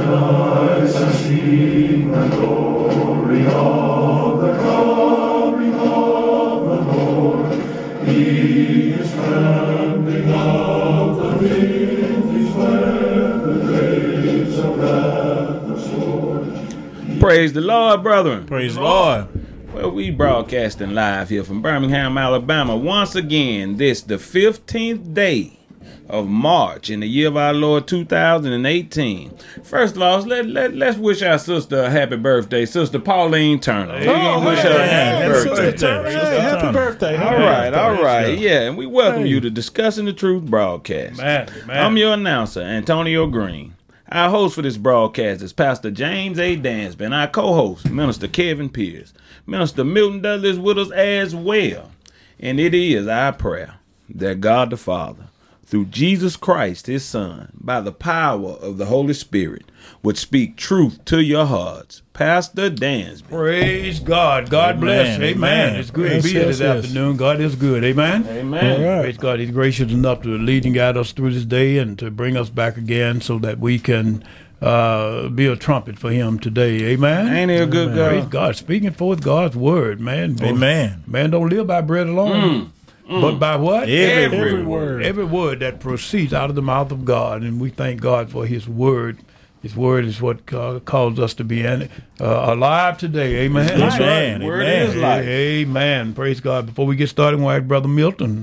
Rejoice and sing the glory of the coming of the Lord. He is trampling out the vintage where the grapes of wrath are stored. Praise the Lord, brethren. Praise the Lord. Well, we broadcasting live here from Birmingham, Alabama. Once again, this the 15th day of March in the year of our Lord 2018. First of all, let's wish our sister a happy birthday, Sister Pauline Turner. Wish her a happy birthday. Happy birthday. All right. Yeah, and we welcome you to Discussing the Truth broadcast. Man. I'm your announcer, Antonio Green. Our host for this broadcast is Pastor James A. Dansby, and our co-host, Minister Kevin Pierce. Minister Milton Dudley is with us as well. And it is our prayer that God the Father, through Jesus Christ, his Son, by the power of the Holy Spirit, would speak truth to your hearts. Pastor Dansby. Praise God. God bless. Amen. It's good to be here this afternoon. God is good. Amen. Amen. Right. Praise God. He's gracious enough to lead and guide us through this day and to bring us back again so that we can be a trumpet for him today. Amen. Ain't he a good God? Praise God. Speaking forth God's word, man. Amen. Man don't live by bread alone. But by what? Every word. Every word that proceeds out of the mouth of God. And we thank God for his word. His word is what calls us to be alive today. Amen. Amen. Word is life. Amen. Praise God. Before we get started, we'll ask Brother Milton.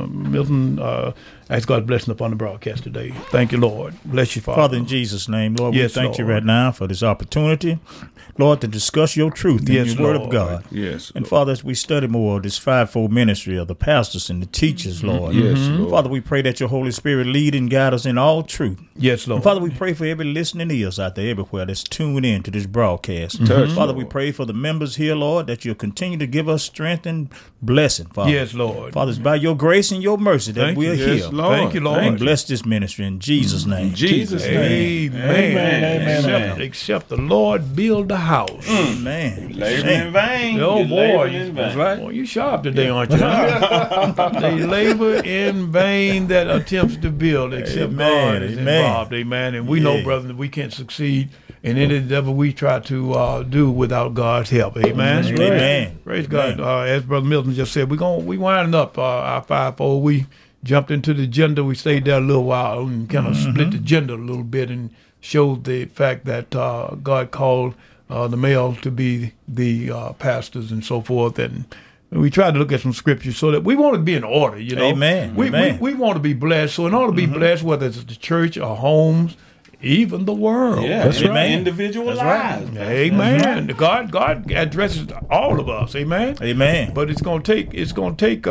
Ask God's blessing upon the broadcast today. Thank you, Lord. Bless you, Father. Father, in Jesus' name, Lord, Yes, we thank you Lord. right now for this opportunity, Lord, to discuss your truth in Yes, your word Lord. of God. Yes. And Father, as we study more of this fivefold ministry of the pastors and the teachers, Lord, Yes, Lord. Father, we pray that your Holy Spirit lead and guide us in all truth. Yes, Lord. And Father, we pray for every listening ears out there everywhere that's tuned in to this broadcast. Touch, Father, Lord. we pray for the members here, Lord, that you'll continue to give us strength and blessing, Father. Yes, Lord. Father, it's by your grace and your mercy that Thank we're you. here. Yes, Lord. Thank you, Lord. And bless this ministry in Jesus' name. Jesus' name. Amen. Except the Lord build the house. Amen. Labor in vain. Oh, You're boy. laboring in vain. That's right. Boy, you sharp today, aren't you? They labor in vain that attempts to build, except Amen. God is Amen. involved. Amen. And we know, Yeah. brother, that we can't succeed in any endeavor we try to do without God's help. Amen. That's right. Amen. Praise God. As Brother Milton just said, we winding up our fivefold. We jumped into the gender. We stayed there a little while and kind of split the gender a little bit and showed the fact that God called the male to be the pastors and so forth. And we tried to look at some scriptures so that we want to be in order, you know. Amen. We Amen. we want to be blessed. So in order to be blessed, whether it's the church or homes, even the world. Yeah, That's in right. Individual That's lives. Amen. God addresses all of us. Amen. Amen. But it's going to take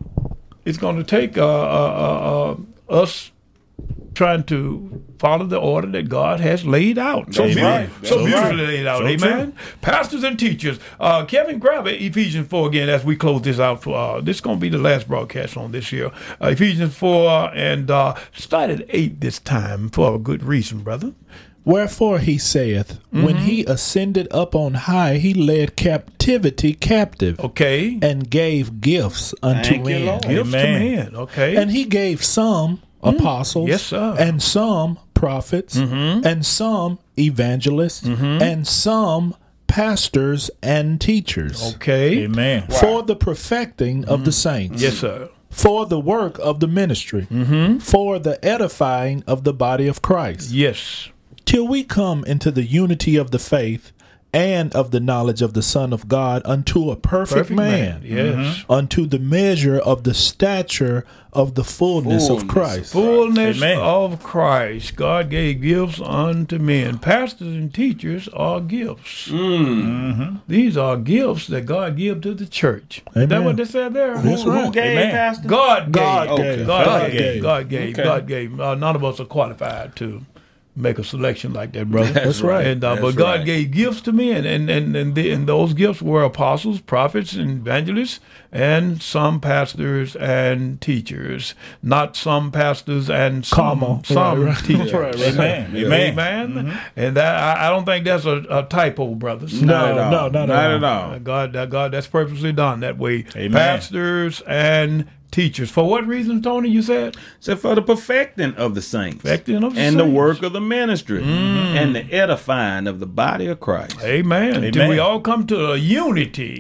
us trying to follow the order that God has laid out. So, Amen. so That's beautifully right. laid out. So Amen. Pastors and teachers. Kevin, grab Ephesians 4 again as we close this out. For this is going to be the last broadcast on this year. Ephesians 4 and start at 8 this time for a good reason, brother. Wherefore he saith, when he ascended up on high, he led captivity captive, Okay. and gave gifts unto Thank you, men. Lord. Gifts to Amen. men. Okay. And he gave some apostles, Yes, sir. and some prophets, and some evangelists, and some pastors and teachers, okay. Amen. for the perfecting of the saints, Yes, sir. for the work of the ministry, for the edifying of the body of Christ, Yes. till we come into the unity of the faith and of the knowledge of the Son of God, unto a perfect man, Yes. unto the measure of the stature of the fullness of Christ. Fullness Amen. of Christ. God gave gifts unto men. Pastors and teachers are gifts. These are gifts that God gives to the church. Is that Amen. what they said there? That's Who right. gave, Amen. Pastor? God God gave. gave. God God gave. gave. God gave. Okay. God gave. None of us are qualified to make a selection like that, brother. That's right. And That's but God right. gave gifts to men, and those gifts were apostles, prophets, and evangelists, and some pastors and teachers. Not some pastors and some Right. teachers. Right. Amen. Amen. Amen. And that I don't think that's a typo, brothers. Not at all. No, not Not at at all. God, that's purposely done that way. Amen. Pastors and teachers. For what reason, Tony, you said? So for the perfecting of the saints, Perfecting of the and the saints. work of the ministry, and the edifying of the body of Christ. Amen. Till we all come to a unity,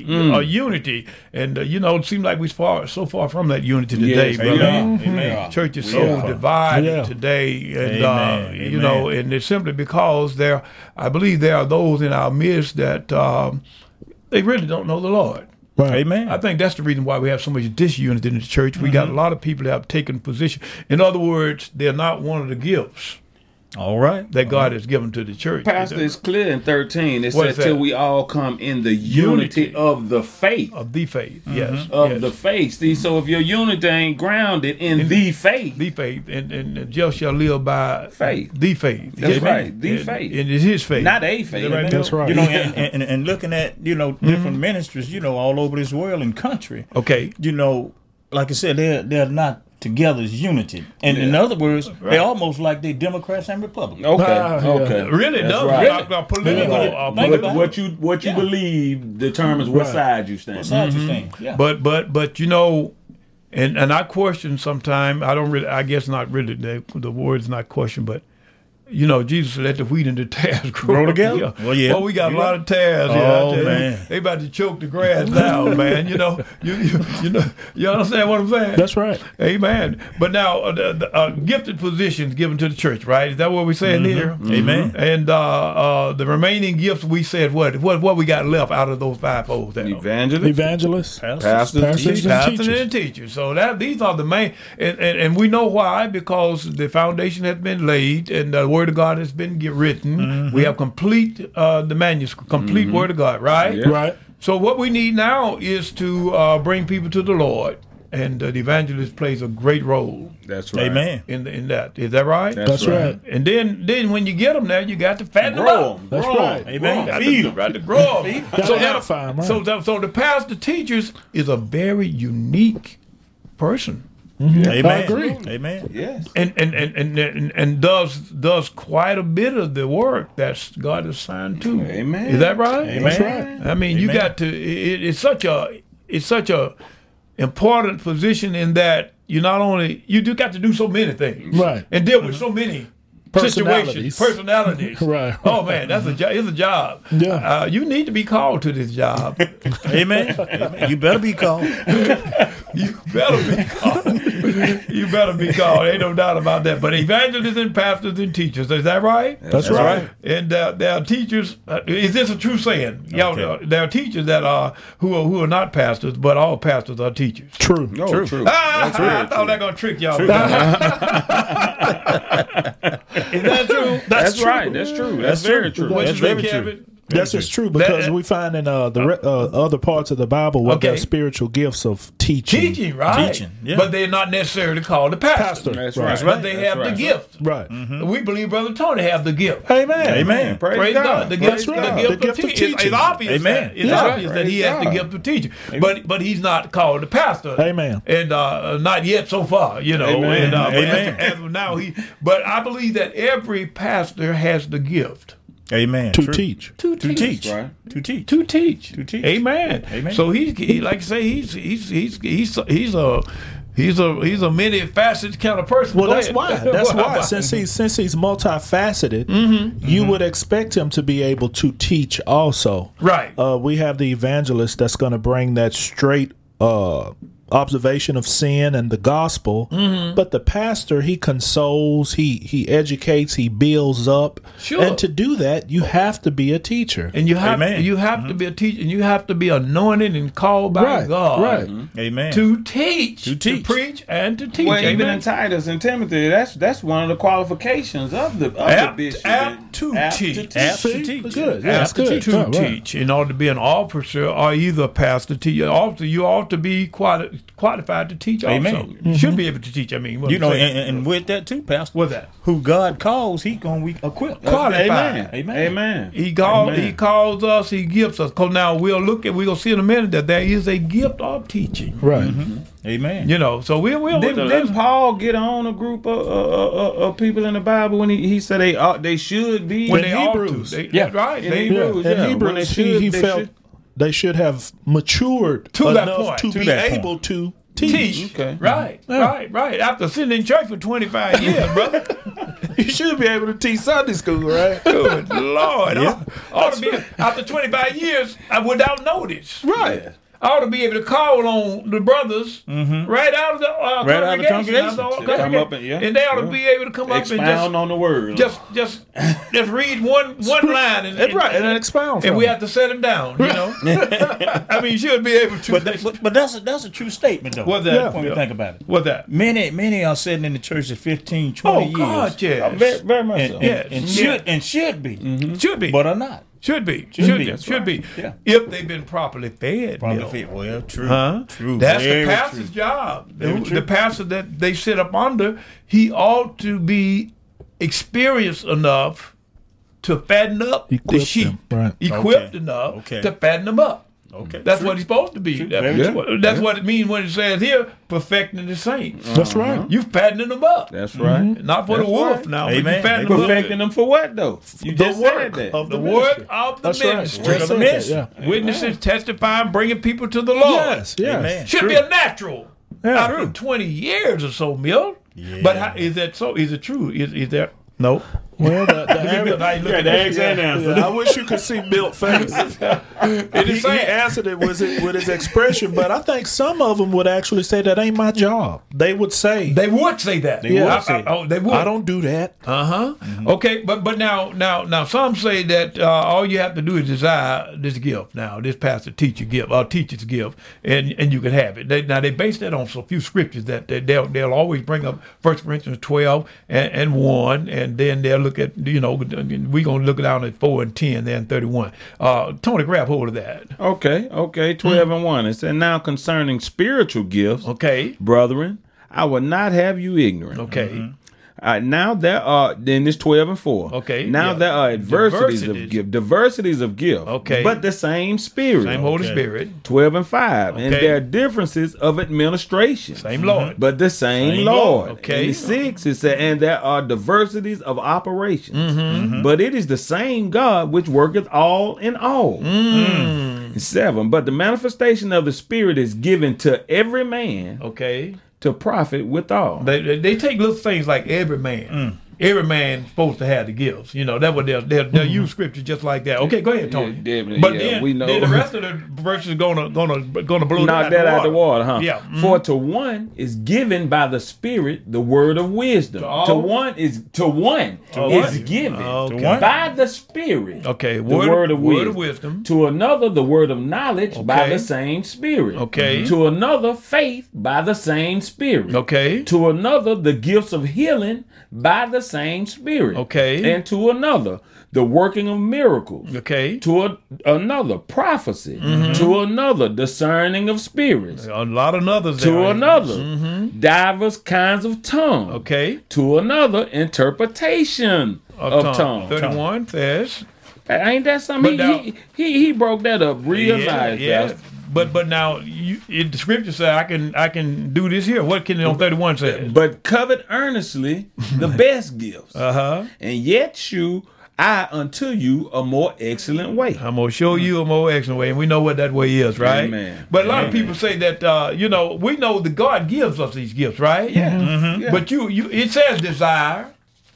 and it seems like we're so far from that unity today, Yes, brother. amen. Church is so divided today, and Amen. and it's simply because I believe there are those in our midst that they really don't know the Lord. Right. Amen. I think that's the reason why we have so much disunity in the church. We got a lot of people that have taken position. In other words, they're not one of the gifts All right. that God has given to the church. Pastor, it's clear in 13. It What says is till that? we all come in the unity of the faith. Of the faith, yes. Of yes. the faith. See, so if your unity ain't grounded in the faith, The faith, and the just shall live by Faith. The faith. That's Amen. right, the And- faith. And it's his faith. not a faith. right? That's right. You know, and looking at, different ministries, all over this world and country, Okay. like I said, they're not together as unity. And in other words, they're almost like they Democrats and Republicans. Okay. Yeah. Okay. Really That's does. right. Our political. Yeah. our Think political- about What you believe determines what side you stand. Besides you saying, yeah. But and I question sometimes. I guess not really. The word's not question, but. Jesus let the wheat and the tares grow together? Yeah. Well, yeah. Well, we got a lot of tares here. Oh, I tell you. man. They about to choke the grass down, man. You understand what I'm saying? That's right. Amen. But now, the gifted positions given to the church, right? Is that what we're saying here? Amen. And the remaining gifts, we said what we got left out of those fivefold there? Evangelist, Evangelists, pastors, pastors, teachers. and Pastors teachers. and teachers. So these are the main, and we know why, because the foundation has been laid and the Word of God has been written. We have complete the manuscript, complete Word of God, right? Yeah. Right. So what we need now is to bring people to the Lord, and the evangelist plays a great role That's right. Amen. in that. Is that right? That's right. And then when you get them there, you got to fatten them Grow up. 'em. That's Grow 'em. right. Amen. Got Feed to, 'em. got to grow 'em. Gotta edify 'em, right. So the pastor teachers is a very unique person. Amen. I agree. Amen. Yes. And does quite a bit of the work that God is assigned to. Amen. Is that right? Amen. That's right. I mean, you Amen. got to. It's such a important position in that you do got to do so many things, Right. and deal with so many situations, Personalities. personalities. Right. Oh man, that's it's a job. Yeah. You need to be called to this job. Amen. Amen. You better be called. You better be called. You better be called. Ain't no doubt about that. But evangelists and pastors and teachers, is that right? That's right. And there are teachers. Is this a true saying? Okay. There are teachers that are who are not pastors, but all pastors are teachers. True. No, true. I thought that was gonna trick y'all. Is that true? That's right. That's true. That's very true. What That's you say, very true. Kevin? That's just true because That- we find in other parts of the Bible what Okay. the spiritual gifts of teaching. Teaching, right? Teaching, yeah. But they're not necessarily called a pastor. Pastor. That's Right. right. But they That's have right. the gift. Right. We believe Brother Tony have the gift. Amen. Amen. Praise God. The Praise gift, God. the gift, The gift of of teaching. It's teaching. obvious. Amen. That, it's Yeah. obvious that he Praise has the God. gift of teaching. But he's not called a pastor. Amen. And not yet so far, Amen. And but Amen. as of now, But I believe that every pastor has the gift Amen. To True. teach. to To teach. Right. To teach. To teach. To teach. Amen. Amen. So he like I say he's a many faceted kind of person. Well, Go that's ahead. why. That's why. Since he's multifaceted, you would expect him to be able to teach also. Right. We have the evangelist that's going to bring that straight observation of sin and the gospel. But the pastor, he consoles, he educates, he builds up. Sure. And to do that, you have to be a teacher. And you have Amen. to be a teacher, and you have to be anointed and called by Right, God right. Amen. to teach, To teach. preach, and to teach. Well, even Amen. in Titus and Timothy, that's one of the qualifications of the bishop. Apt to teach. Apt to See? teach. Good. Yeah, that's good. to Right, right. teach in order to be an officer or either a pastor, teacher. Also, you ought to be qualified to teach. Amen. Also, you should be able to teach. I mean, what You I'm know, saying. and with that too, Pastor. What's that? Who God calls, he gonna equip. Qualified. Amen. Amen. Amen. He Amen. calls us. He gives us. Cause now we're gonna see in a minute that there is a gift of teaching. Right. Amen. So we'll Didn't Paul get on a group of people in the Bible when he said they should be when In they ought to. Hebrews. That's right. In They- Hebrews. In Yeah, when Hebrews, they should- he they felt should- they should have matured To that enough point. to To be that point. able to teach. Okay. Right. After sitting in church for 25 years, brother. You should be able to teach Sunday school, right? Good Lord. Ought to be, after 25 years, without notice. Right. I ought to be able to call on the brothers right out of the congregation. Come up and, and they ought to be able to come up and expound on the word. just read one line and and expound from and we it. have to set them down, you know. I mean, you should be able to. But that's a true statement, though. What's that? When we think about it. What's that? Many are sitting in the church at 15, 20 years. God, yes. Very, very much so. And should be. Should be. But are not. Should be. Yeah. If they've been properly fed. Well, true. True. That's the Very pastor's true. job. Very true. The pastor that they sit up under, he ought to be experienced enough to fatten up the Equip sheep. them, right. Equipped Okay. enough Okay. to fatten them up. Okay. That's what he's supposed to be. Very That's what it means when it says here, perfecting the saints. That's right. You fattening them up. That's right. Not for That's the wolf right. now, but you Amen. fattening them up. Perfecting them for what though? You The just work said that. of The ministry. work of the That's right. ministry. Just said that, yeah. Witnesses, testifying, bringing people to the Lord. Yes, yes. Amen. Should True. be a natural. Yeah. After 20 years or so, Mill. Yeah. But how, is that so? Is it true? Is there? No. Well, the Yeah, the exact answer. I wish you could see Milt's face. He answered it with his expression, but I think some of them would actually say that ain't my job. They would say, They would say that. They would say. They would. I don't do that. Okay, but now some say that all you have to do is desire this gift. Now this pastor teacher gift or teacher's gift, and you can have it. They base that on so few scriptures that they'll always bring up 1 Corinthians 12 and 1, and then they'll look at we're gonna look down at 4 and 10, then 31. Tony, grab hold of that. Okay. 12 and 1. It said, now concerning spiritual gifts, Okay. brethren, I will not have you ignorant. Okay. Now there are, then it's 12 and 4. Okay, Now yeah. there are diversities Diversities. of gift. Okay. But the same Spirit. Same Holy Okay. Spirit. 12 and 5. And Okay. there are differences of administration. Same Lord. But the same Same Lord. Lord. Okay. And 6, it said, and there are diversities of operations. But it is the same God which worketh all in all. 7, but the manifestation of the Spirit is given to every man Okay. to profit withal. They take little things like every man. Every man's supposed to have the gifts. That's what they'll use scripture just like that. Okay, go ahead, Tony. But then, we know. then the rest of the verses gonna blow Knock that out the water, huh? Yeah. For to one is given by the Spirit the word of wisdom. To all? To one is one? given Okay. by the Spirit. Okay, the word of wisdom. wisdom. To another the word of knowledge by Okay. the same Spirit. Okay. To another faith by the same Spirit. Okay. To another the gifts of healing by the same Spirit. Okay. And to another the working of miracles. Okay. To another prophecy. To another discerning of spirits. A lot of others. To there. another divers kinds of tongues. Okay. To another interpretation of tongues. 31 says. Ain't that something? But now- He broke that up real nice. Yeah. Pastor. But now the scripture says I can do this here. What can it on 31 say? But covet earnestly the best gifts, And yet shew I unto you a more excellent way. I'm gonna show you a more excellent way, and we know what that way is, right? Amen. But a lot of people say that we know that God gives us these gifts, right? Yeah. But it says desire,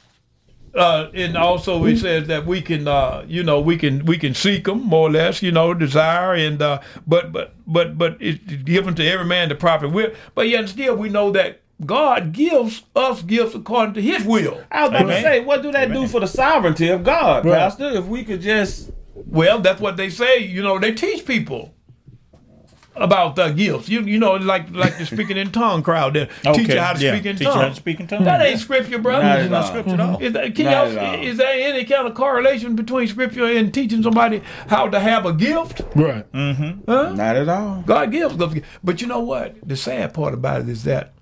and also it says that we can we can seek them more or less, desire, and but it's given to every man the profit will. But yet still we know that God gives us gifts according to His will. I was about to say, what do that do for the sovereignty of God, Right. Pastor? If we could just Well, that's what they say. They teach people about the gifts. Like the speaking in tongue crowd. They teach you how to speak in Teach you how to tongues. speak in tongues. That ain't scripture, brother. Not It's at not all. scripture at all. Is Not at all. there any kind of correlation between scripture and teaching somebody how to have a gift? Right. Huh? not at all. God gives. But you know what? The sad part about it is that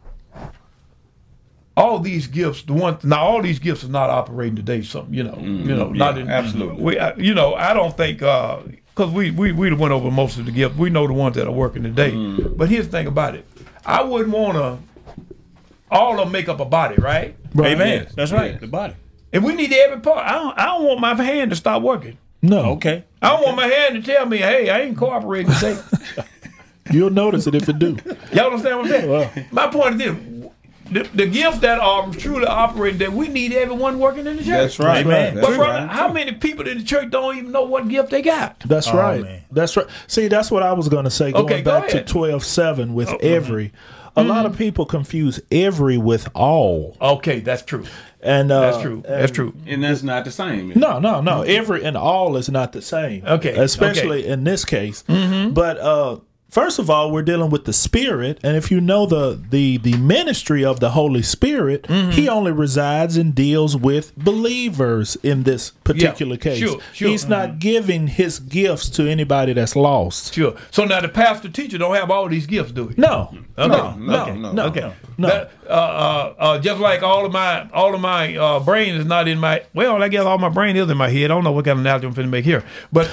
all these gifts, all these gifts are not operating today. Not in absolutely. I don't think because we went over most of the gifts. We know the ones that are working today. But here's the thing about it: I wouldn't want to all of them make up a body, right? Amen. Yes. That's right. Yes. The body. And we need every part. I don't want my hand to stop working. No. Okay. I don't want my hand to tell me, "Hey, I ain't cooperating today." You'll notice it if it do. Y'all understand what I'm saying? Well. My point is this: the gifts that are truly operating, that we need everyone working in the church. That's right. Amen. That's But brother, right. how many people in the church don't even know what gift they got? That's Oh, right. man. That's right. See, that's what I was going to say. Going Okay, go back to ahead. 12:7 with every. A lot of people confuse every with all. Okay, that's true. And That's true. That's true. And that's not the same. No. Every and all is not the same. Okay, Especially in this case. But first of all, we're dealing with the Spirit, and if you know the ministry of the Holy Spirit, He only resides and deals with believers in this particular case. sure. He's not giving His gifts to anybody that's lost. Sure. So now the pastor teacher don't have all these gifts, do he? No. Okay. No. Okay. No. That, just like all of my brain is not in my. Well, I guess all my brain is in my head. I don't know what kind of analogy I'm finna make here, but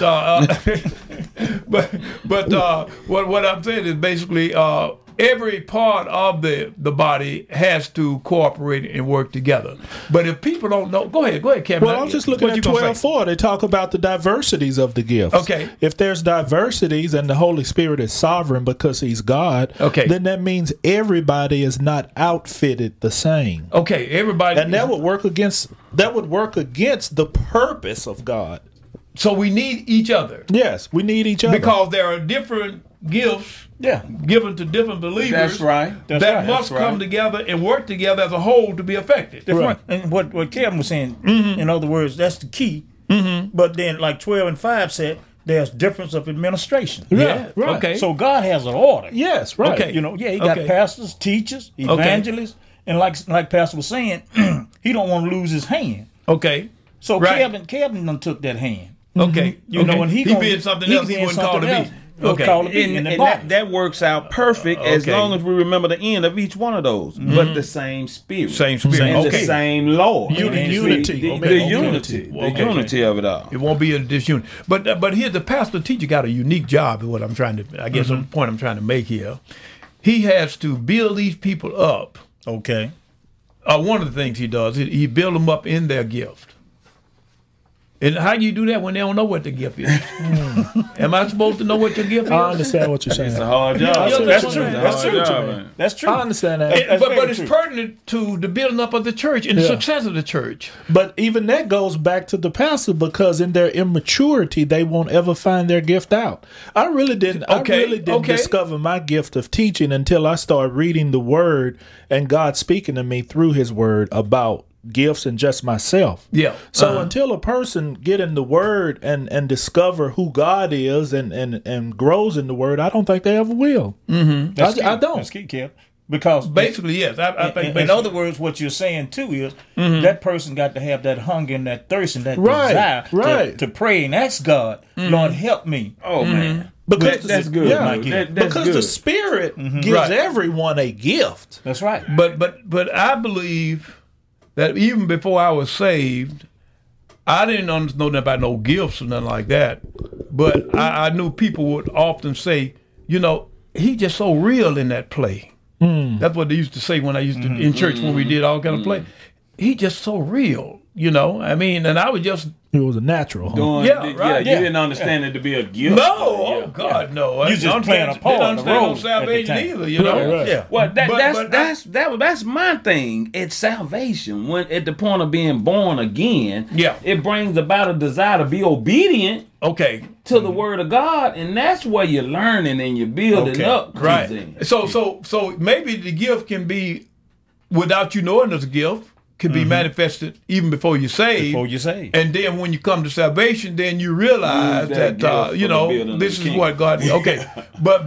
what I'm saying is basically every part of the body has to cooperate and work together. But if people don't know, go ahead, Kevin. Well, I'm just looking What at you gonna say? 12:4. They talk about the diversities of the gifts. Okay. If there's diversities and the Holy Spirit is sovereign because He's God, Okay. then that means everybody is not outfitted the same. Okay, everybody. And that would work against the purpose of God. So we need each other Yes, we need each other. because there are different gifts Yeah. given to different believers. That's right. That right. must That's come right. together and work together as a whole to be effective. Right. And what Kevin was saying, in other words, that's the key. But then, like 12:5 said, there's difference of administration. Yeah. right. Okay. So God has an order. Yes, right. Okay. You know, He got Okay. pastors, teachers, evangelists, and like Pastor was saying, he don't want to lose his hand. Okay. So Right. Kevin done took that hand. Okay. You know, and he gonna- being something he else he being wasn't called to something be. else. Okay. Called to be in And, the and body. that works out perfect as Okay. long as we remember the end of each one of those. But the same spirit. Same spirit. And Okay. the same Lord. Unity. The Okay. unity. The Okay. unity of it all. It won't be a disunity. But here the pastor teacher got a unique job is what I'm trying to I guess the point I'm trying to make here. He has to build these people up. Okay. One of the things he does, he build them up in their gift. And how do you do that when they don't know what the gift is? Am I supposed to know what your gift is? I understand what you're saying. It's a hard job. That's true. It's a That's hard true. job, man. That's true. I understand that. And- but very it's true. pertinent to the building up of the church and the Yeah. success of the church. But even that goes back to the pastor because in their immaturity, they won't ever find their gift out. I really didn't Okay. discover my gift of teaching until I started reading the Word and God speaking to me through His Word about gifts and just myself. Yeah. So until a person get in the Word and discover who God is and grows in the Word, I don't think they ever will. That's I key. don't. That's key, Kev. Because Basically, yes. I think in basically. other words, what you're saying too is that person got to have that hunger and that thirst and that Right, desire right. to pray and ask God, Lord, help me. Oh, man. Because That's good. Yeah, Mike. That's because good. the Spirit gives Right. everyone a gift. That's right. But I believe that even before I was saved, I didn't know nothing about no gifts or nothing like that. But I knew people would often say, you know, he just so real in that play. That's what they used to say when I used to in church when we did all kind of play. He just so real, you know. I mean, and I was just It was a natural. Huh? Doing, Yeah, right. You didn't understand it to be a gift. no, oh God, no. You just playing a part, Didn't a understand role no at the salvation time. either, you know. Right. Yeah. Well, But that's my thing. It's salvation. When at the point of being born again, Yeah. it brings about a desire to be obedient Okay. to the word of God, and that's where you're learning and you're building Okay. up. Right. things. So maybe the gift can be, without you knowing there's a gift, can be manifested even before you're saved. Before you say. And then when you come to salvation, then you realize Use that that gift you for the know building of this the is kingdom. what God. Okay, but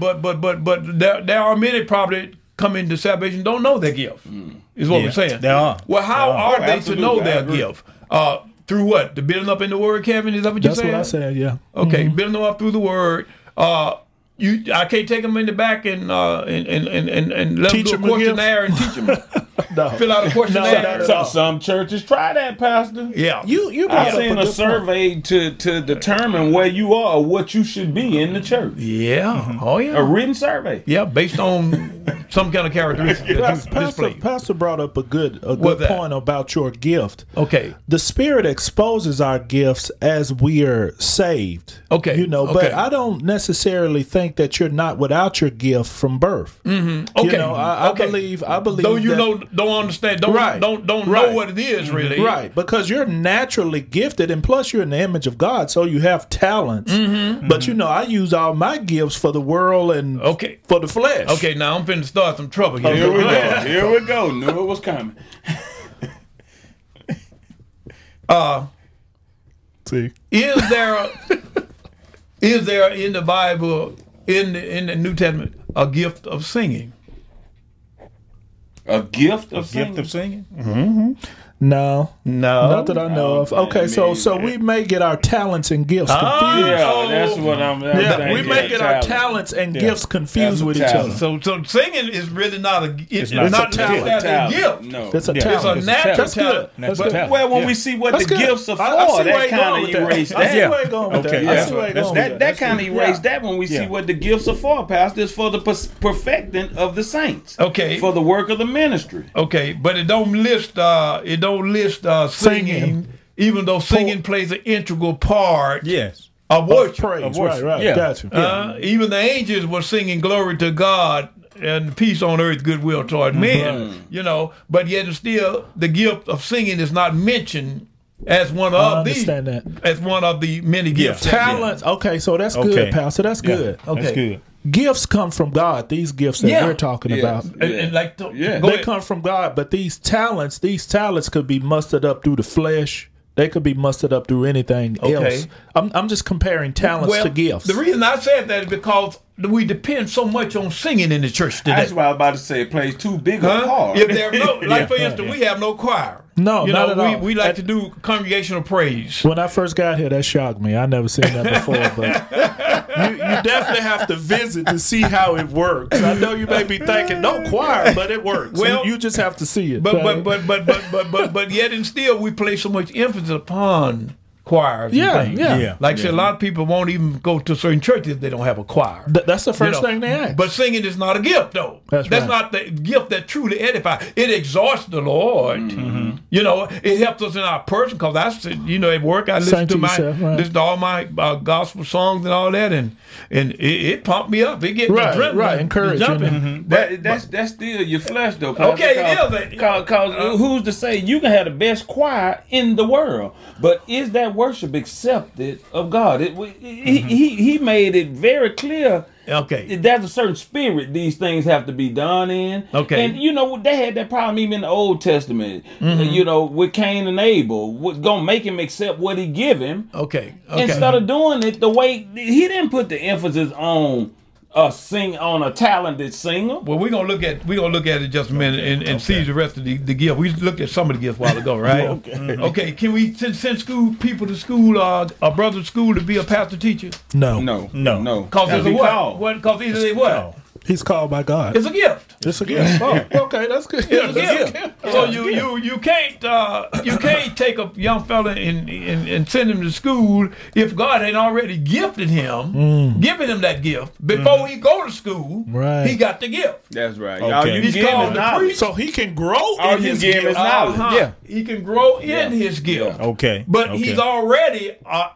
there are many probably that come into salvation don't know their gift. Is what Yeah, we're saying. there are. Well, how There are they absolutely, to know I their agree. gift? Through what? The building up in the Word, Kevin. Is that what you're That's saying? what I said. Yeah. Okay, building them up through the Word. I can't take them in the back and let Teach them do them a a gift. questionnaire and teach them. fill out a questionnaire. Some churches try that, Pastor. Yeah. You I've brought up seen a a good survey to determine where you are or what you should be in the church. Yeah. Oh, yeah. A written survey. Yeah, based on some kind of characteristic that you display. Pastor brought up a good What's that? point about your gift. Okay. The Spirit exposes our gifts as we are saved. Okay, But okay. I don't necessarily think that you're not without your gift from birth. Okay. I Okay. believe Though you that- don't understand, don't Right. know Right. what it is really. Right, because you're naturally gifted, and plus you're in the image of God, so you have talents. But I use all my gifts for the world and Okay. for the flesh. Okay, now I'm finna start some trouble here. Here we go. Here we go. Knew it was coming. See, Is there in the Bible, in the New Testament, a gift of singing? A gift of Gift of singing. singing. no, No. not that I know of. Okay, so we may get our talents and gifts confused. Yeah, that's what I'm Yeah, we thinking. may get our Talent. talents and gifts confused That's a with each talent. other. So singing is really not it's not not a talent. necessarily a gift. No. It's a Yeah. talent. It's a natural That's good. talent. That's But- good. talent. Well, when we see what That's the good. gifts are for, I see where that you're going kind with of that. erase I see that. where you're going with Okay, that. I yeah. see where you're going with That kind of erase that when we see Yeah. what the gifts are for, Pastor. It's for the perfecting of the saints. Okay. For the work of the ministry. Okay, but it don't list singing, even though singing plays an integral part Yes. of worship. Praise, worship. right. Yeah. Gotcha. Even the angels were singing glory to God and peace on earth, goodwill toward men. But yet and still, the gift of singing is not mentioned as one I of understand the that. as one of the many gifts. that- Talents. Okay, so that's good, Okay. Pastor. That's good. Okay. That's good. Gifts come from God. These gifts that Yeah. we're talking Yes. about. And like, Yeah. go They ahead. come from God, but these talents could be mustered up through the flesh. They could be mustered up through anything Okay. else. I'm just comparing talents to gifts. The reason I said that is because we depend so much on singing in the church today. That's what I was about to say. It plays too big a Huh? part. If there no, like for instance, we have no choir. No, not at all. We like to do congregational praise. When I first got here, that shocked me. I never seen that before, but you definitely have to visit to see how it works. I know you may be thinking, no choir, but it works. Well, you just have to see it. But yet and still we place so much emphasis upon choirs. Yeah, and things. yeah. Like I said, a lot of people won't even go to certain churches if they don't have a choir. That's the first thing they ask. But singing is not a gift, though. That's right. not the gift that truly edifies. It exalts the Lord. It helps us in our person because at work I listen Sing to to yourself, right. listen to all my gospel songs and all that, and it pumped me up. It gets me adrenaline encouraging. jumping. That's still your flesh, though. Pastor, Okay, it is. Because who's to say you can have the best choir in the world, but is that worship accepted of God? He made it very clear. Okay. There's a certain spirit these things have to be done in. Okay. And they had that problem even in the Old Testament. With Cain and Abel, was gonna make him accept what he give him. Okay. Instead of doing it the way he didn't put the emphasis on a talented singer. Well, we're gonna look at it in just a minute and see the rest of the gift. We looked at some of the gifts a while ago, right? Okay. Can we send people to school, a brother to school to be a pastor teacher? No. Because Gotta it's a be what? called. Because either they what? He's called by God. It's a gift. It's a gift. Oh, okay, that's good. It's a gift. So you can't take a young fella and send him to school if God had already gifted him, given him that gift before he go to school. Right. He got the gift. That's right. Okay. All you He's give him called is to knowledge. preach. So he can grow All in you his give him gift. is knowledge. Yeah. He can grow in his gift. Okay. But Okay. he's already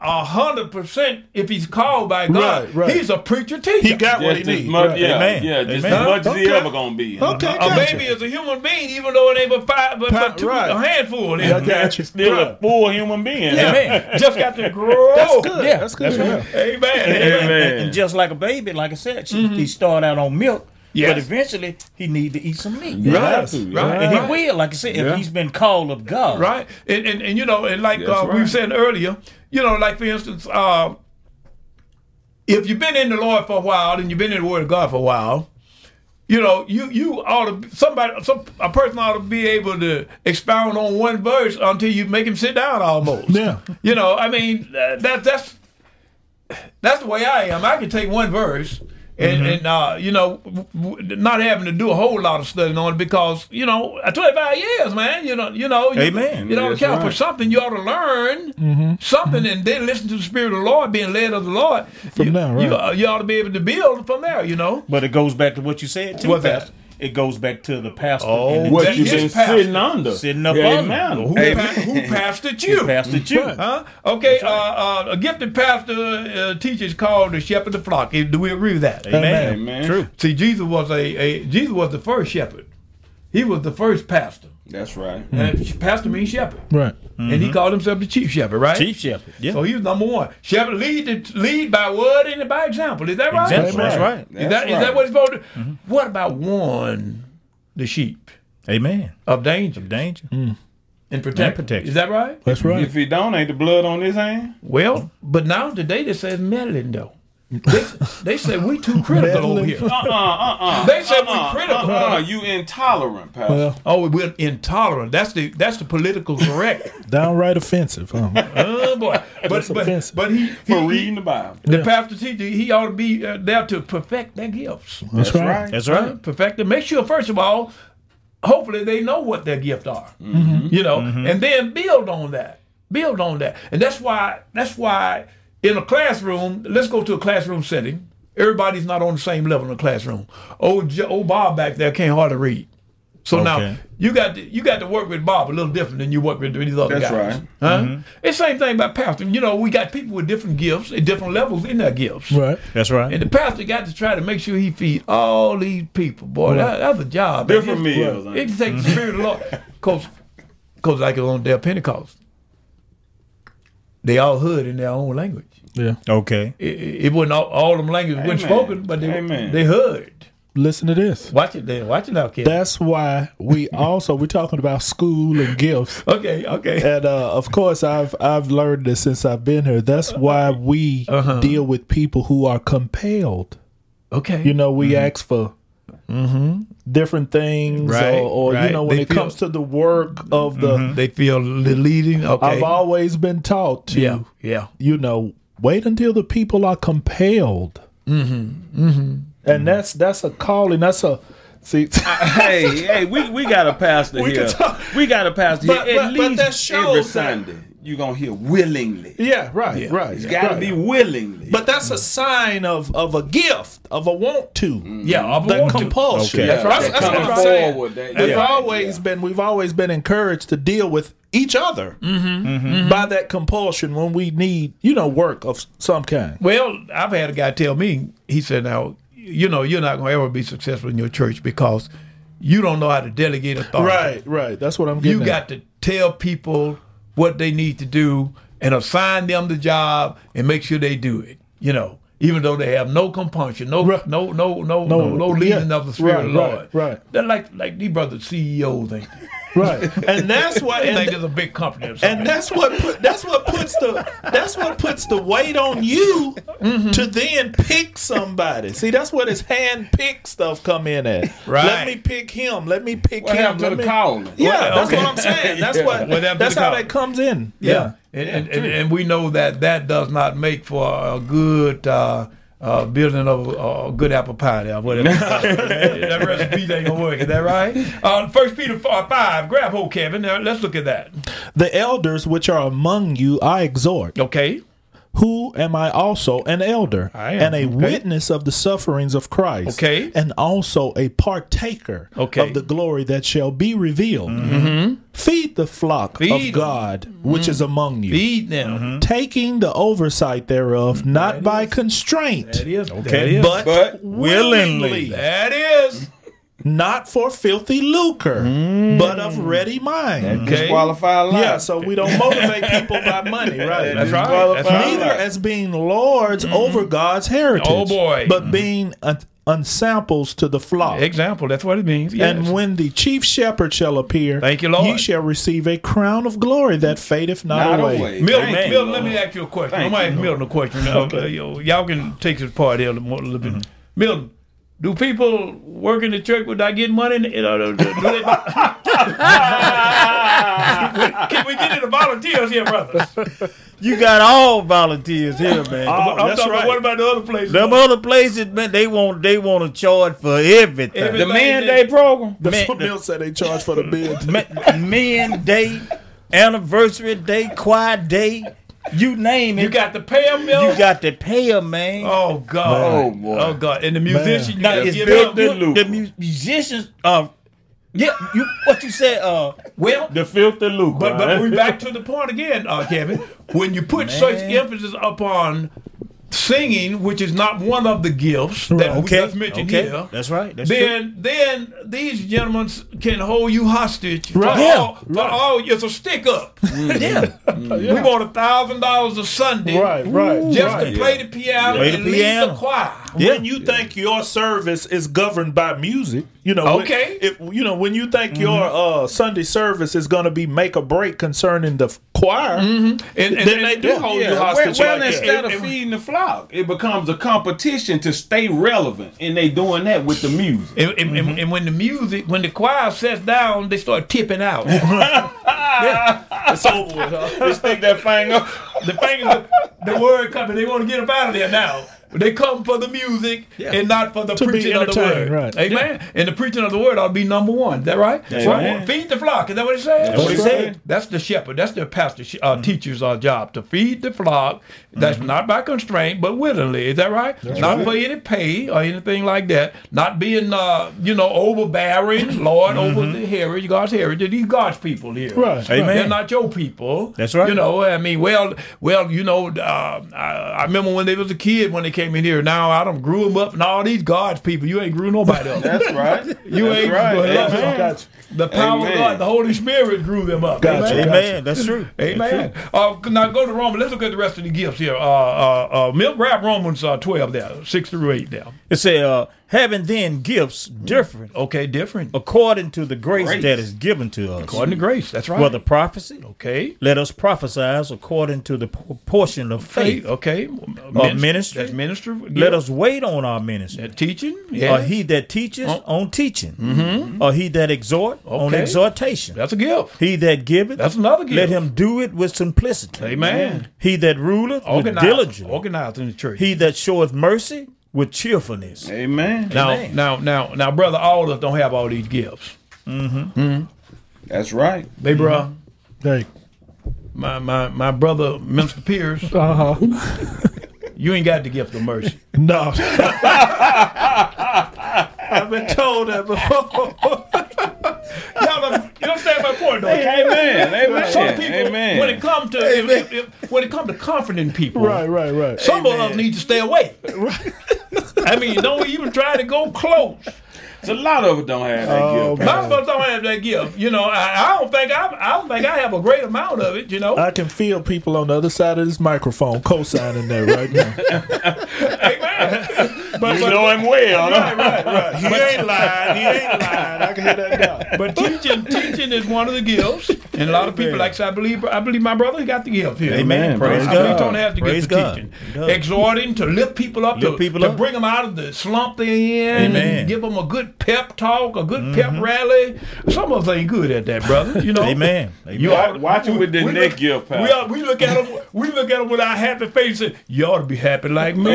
100% if he's called by God. Right. He's a preacher teacher. He got what he Just as needs. much, Right. Amen. just Amen. as much as he Okay. ever gonna be. Okay, A gotcha. baby is a human being, even though it ain't but two, right. a handful. I got you. Still Right. a full human being. Amen. Just got to grow. That's good. Yeah. That's good. That's Yeah. Amen. Amen. And just like a baby, like I said, he started out on milk, Yes. but eventually he need to eat some meat. Right. to, Right. And he will, like I said, if he's been called of God. Right. And like That's we right. said earlier, like for instance, if you've been in the Lord for a while and you've been in the Word of God for a while, you ought to a person ought to be able to expound on one verse until you make him sit down almost. Yeah. That's the way I am. I can take one verse and not having to do a whole lot of studying on it because 25 years, man. Amen. You ought to That's count for right. something. You ought to learn something, and then listen to the Spirit of the Lord, being led of the Lord. From there, right. You ought to be able to build from there. But it goes back to what you said too, What's that? Pastor. It goes back to the pastor. Oh, and the What That you is been pastor. sitting under? Sitting up Amen. under. Who pastored you? Pastor you. Huh? Okay, a gifted pastor teaches called to shepherd the flock. Do we agree with that? Amen. Amen. True. See, Jesus was Jesus was the first shepherd. He was the first pastor. That's right. And pastor means shepherd. Right. And he called himself the chief shepherd, right? Chief shepherd. Yeah. So he was number one. Shepherd lead by word and by example. Is that right? Example, that's right. Is that what he's supposed to do? What about warn the sheep Amen. of danger Danger. and protect? protection. Is that right? That's right. If he don't, ain't the blood on his hand? Well, but now today they say meddling though. They say we too critical over here. They say we critical. You intolerant, Pastor. Well, Oh, we're intolerant. That's the political correct. downright offensive. Huh? Oh boy, offensive. but he For reading the Bible. the pastor teacher, he ought to be there to perfect their gifts. That's right. That's right. Perfect them. Make sure first of all, hopefully they know what their gift are. And then build on that. Build on that, and that's why in a classroom, let's go to a classroom setting. Everybody's not on the same level in the classroom. Old Bob back there can't hardly read. So now Okay. you got to work with Bob a little different than you work with these other That's guys. right. Huh? It's the same thing about pastor. We got people with different gifts at different levels in their gifts. Right. That's right. And the pastor got to try to make sure he feed all these people. Boy, that's a job. man. Different meals. It can take the Spirit of the Lord. Because like on their Pentecost, they all heard in their own language. Yeah. Okay. It wasn't all them languages weren't Amen. spoken, but Amen. they heard. Listen to this. Watch it there. Watch it out, kid. That's why we're talking about school and gifts. Okay. And of course, I've learned this since I've been here. That's why we deal with people who are compelled. Okay. We ask for different things, Right, or right. when They it comes to the work of the. They feel the leading. Okay. I've always been taught to, Yeah. wait until the people are compelled. And that's a calling. That's a see. hey, we got a pastor We here. can talk- We got a pastor But- here. but- At but least that shows every that- Sunday, you're going to hear willingly. Yeah, right. It's got to be willingly. But that's a sign of a gift, of a want to. Yeah. I That want to. compulsion. Okay. That's, That that's what comes I'm saying. forward, that- We've yeah. we've always been encouraged to deal with each other by that compulsion when we need, work of some kind. Well, I've had a guy tell me, he said, now, you're not going to ever be successful in your church because you don't know how to delegate authority. Right. That's what I'm getting You at. got to tell people what they need to do and assign them the job and make sure they do it, even though they have no compunction, no Right. no leading Yeah. of the Spirit of the Lord. Right. They're like these brothers CEOs, ain't they? Right. And that's why They think there's a big company or something. and that's what puts the weight on you to then pick somebody. See, that's where this hand pick stuff come in at. Right. Let me pick him. Let me pick What him. happened to Let the me- calling? Yeah, that's Okay. what I'm saying. That's Yeah. what. What happened to That's the how calling? that comes in. Yeah. And we know that does not make for a good building of a good apple pie there. Whatever. That recipe ain't gonna work. Is that right? 1 Peter 5. Grab hold, Kevin. Now, let's look at that. The elders which are among you, I exhort. Okay. Who am I also an elder I am, and a okay. witness of the sufferings of Christ, Okay. and also a partaker Okay. of the glory that shall be revealed. Feed the flock Feed of 'em. God which is among you, Feed them. taking the oversight thereof, not by constraint, That is. Okay. That is. but willingly. That is. not for filthy lucre, but of ready mind. Okay. Disqualified life. Yeah, so we don't motivate people by money, right? That's right. Disqualified That's right. Neither as being lords over God's heritage. Oh, boy. But being unsamples to the flock. Example. That's what it means. Yes. And when the chief shepherd shall appear, Thank you, Lord. ye shall receive a crown of glory that fadeth not, away. Milton, Thank you, Milton, let Lord. me ask you a question. Thank I'm going to you, ask Milton a question. Y'all can take this part here a little bit. Milton, do people work in the church without getting money? Do they Can we get into volunteers here, brother? You got all volunteers here, man. Oh, I'm that's talking about right. what about the other places? Them other places, man, they want to charge for everything. The Man Day program. That's what Man, Mill said they charge for the bid. Men Day, Anniversary Day, Choir Day, you name it. You got to pay them, Mill? You got to pay them, man. Oh, God. Oh, boy. Oh, God. And the musicians, you Now, got to it's give built them. lucre. the musicians what you said, Well, The filthy lucre. but we back to the point again, Kevin. When you put such emphasis upon singing, which is not one of the gifts that we just mentioned here, That's right. That's true. then these gentlemen can hold you hostage. Right. For all, it's a stick up. Yeah. We want $1,000 a Sunday Right. just to play the piano Play the and lead piano. the choir. When you think your service is governed by music, Okay. when you think your Sunday service is going to be make or break concerning the choir, And then they do hold you Yeah, hostage well, like instead that. of feeding the flock, it becomes a competition to stay relevant, and they doing that with the music. And when when the choir sits down, they start tipping out. It's over with, huh? They stick that thing up. The thing is, the word coming, they want to get up out of there now. They come for the music and not for the To be preaching of the word. entertained, right. Amen. And the preaching of the word ought to be number one. Is that right? Amen. So, feed the flock. Is that what it says? That's what it said. That's the shepherd. That's the pastor, teacher's job, to feed the flock. That's not by constraint, but willingly. Is that right? Not for any pay or anything like that. Not being, overbearing, Lord, over the heritage, God's heritage. These God's people here. Right. Amen. They're not your people. That's right. I remember when they was a kid when they came in here. Now I done grew them up, and all these God's people. You ain't grew nobody up. That's right. You That's ain't right. grew up. Amen. Gotcha. The power Amen. of God, the Holy Spirit grew them up. Gotcha. Amen. Amen. That's true. Amen. Now go to Romans. Let's look at the rest of the gifts here. Milk, grab Romans 12 there, 6 through 8 there. It said, having then gifts different Okay, different. according to the grace Grace. that is given to us. According to grace. That's right. Whether prophecy, Okay. let us prophesy according to the portion of faith. Okay. Ministry. That's ministry. Let us wait on our ministry. Teaching. Or Yeah. he that teaches on teaching. Or he that exhort on Okay. exhortation. That's a gift. He that giveth, That's another gift. let him do it with simplicity. Amen. He that ruleth with diligence. Organized in the church. He that showeth mercy with cheerfulness. Amen. Now, brother, all of us don't have all these gifts. That's right. Hey, bro, Hey. my brother, Minister Pierce, you ain't got the gift of mercy. No. I've been told that before. You understand my point, don't you? Amen. Amen. Some people, Amen. when it comes to when it comes to comforting people, Right. some of us need to stay away. I mean, don't even try to go close. A lot of it don't have that gift. Most of us don't have that gift. I don't think I have a great amount of it. I can feel people on the other side of this microphone co-signing that right now. Amen. You know him well, huh? Right. He ain't lying. I can hear that now. But teaching is one of the gifts, and a lot of people, like I said, I believe my brother got the gift here. Amen. Praise I believe God. Tony has the Praise gift of God. teaching, He does. exhorting to lift people up, Lift people to up. bring them out of the slump they're in, Amen. and give them a good pep talk, a good pep rally. Some of us ain't good at that, brother. Amen. You ought, Watch it with the we neck look- gift, pal. we look at them. We look at them with our happy faces. You ought to be happy like me.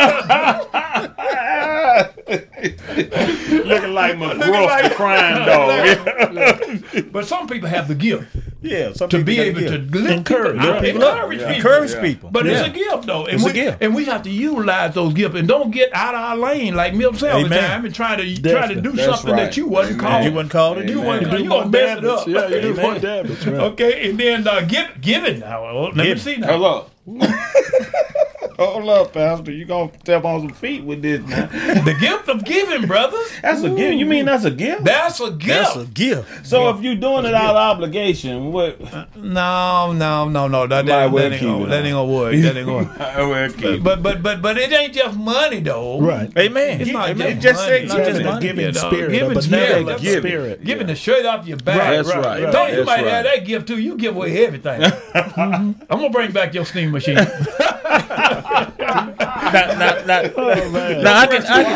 Looking like my Looking like- the crying dog. But some people have the gift Yeah. Some to people be got a able gift. to lift Encourage. people, Lift people up. encourage Yeah. people. Encourage people. But Yeah. it's a gift, though. And It's a we, gift. And we have to utilize those gifts and don't get out of our lane like Milk said all the Amen. time and try to do Definitely. That's something right. that you wasn't Amen. called. You wasn't called to do. You wasn't Amen. called. You gonna mess it up. Yeah, you do Amen. more damage. Right. Okay, and then giving now. Let me Giving. see now. Hold up. Hold up, Pastor. You gonna step on some feet with this now. The gift of giving, brother. That's a gift. You mean that's a gift? That's a gift. That's a gift. So if you're doing it out of obligation, what? No. That Might well ain't keep gonna it that ain't gonna work. That ain't gonna. Well, keep. But it ain't just money though. Right. Amen. It's not Amen. just Just money. say- It's not just just a money. giving You know, spirit, Giving a spirit. benevolent That's giving. spirit. Giving the shirt off your back. That's right. Don't you That's might right. have that gift too. You give away everything. I'm gonna bring back your steam machine. Now I can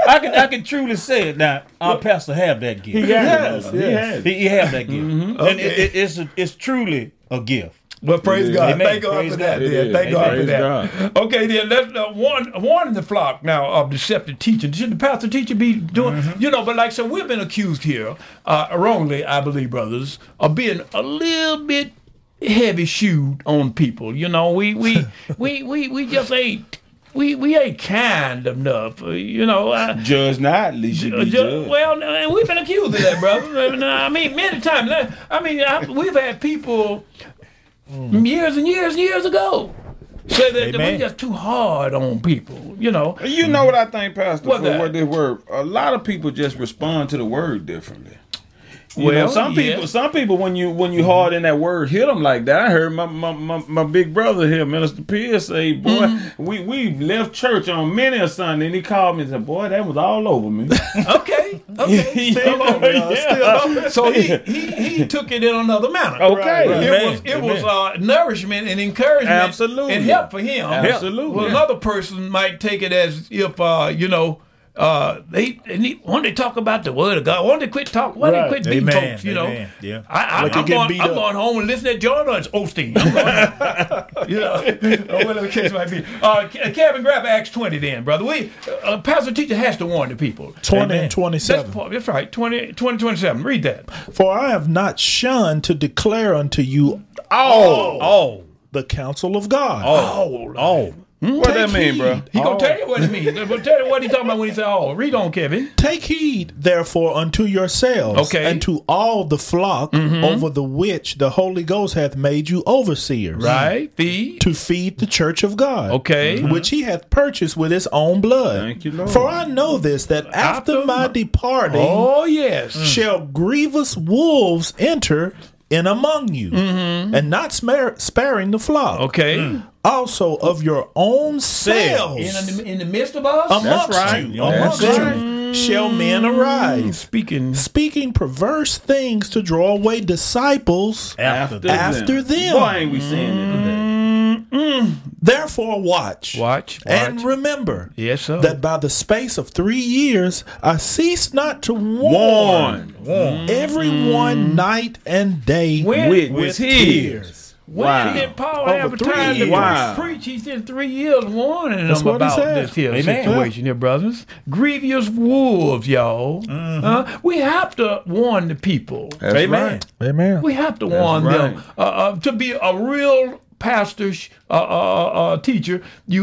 I can truly say it now. Our pastor have that gift. He has. He have that gift, and Okay. it's truly a gift. Well, praise God. Amen. Thank God Praise for that. God. Then. Thank God for Praise that. Okay, then let's warn the flock now of deceptive teaching. Should the pastor teacher be doing? But like so, we've been accused here, wrongly, I believe, brothers, of being a little bit heavy shoed on people. We just ain't. We ain't kind enough, Judge not, at least you be judged. Well, and we've been accused of that, brother. I mean, many times. We've had people years and years and years ago say that we're just too hard on people. You know what I think, Pastor? What that? What this word? A lot of people just respond to the word differently. Some people when you hard in that word hit them like that. I heard my big brother here, Minister Pierce, say, "Boy, we left church on many a Sunday," and he called me and said, "Boy, that was all over me." Okay. Still over, y'all. Still over. So he took it in another manner. Okay. Right. It was nourishment and encouragement, Absolutely. and help for him. Absolutely. Well, another person might take it as if when they talk about the word of God, when they quit talking, when they quit beating folks, Yeah. I'm going home and listen to John Osteen. Whatever the case might be. Kevin, grab Acts 20 then, brother. Pastor teacher has to warn the people. 20 and 27. That's right. 20, 27. Read that. For I have not shunned to declare unto you Oh. the counsel of God. Oh. What that mean, bro? He gonna tell you what it means. He'll tell you what he talking about when he say, "Oh." Read on, Kevin. Take heed, therefore, unto yourselves Okay. and to all the flock over the which the Holy Ghost hath made you overseers. Right. Feed. To feed the church of God. Okay. Which he hath purchased with his own blood. Thank you, Lord. For I know this, that after my departing Oh yes. shall grievous wolves enter in among you, and not sparing the flock. Okay. Also of your own selves. In the midst of us. Amongst right. you, That's amongst right. you shall men arise, speaking perverse things to draw away disciples After them. Boy, ain't we seeing it today? Therefore watch and remember Yes, sir. that by the space of 3 years I cease not to warn everyone night and day With tears. When did Paul have a time to Wow. preach? He said 3 years warning That's them what he about said. this here Amen. situation here, brothers. Grievous wolves, y'all. We have to warn the people. That's Amen. right. Amen. We have to warn them. To be a real pastor, teacher,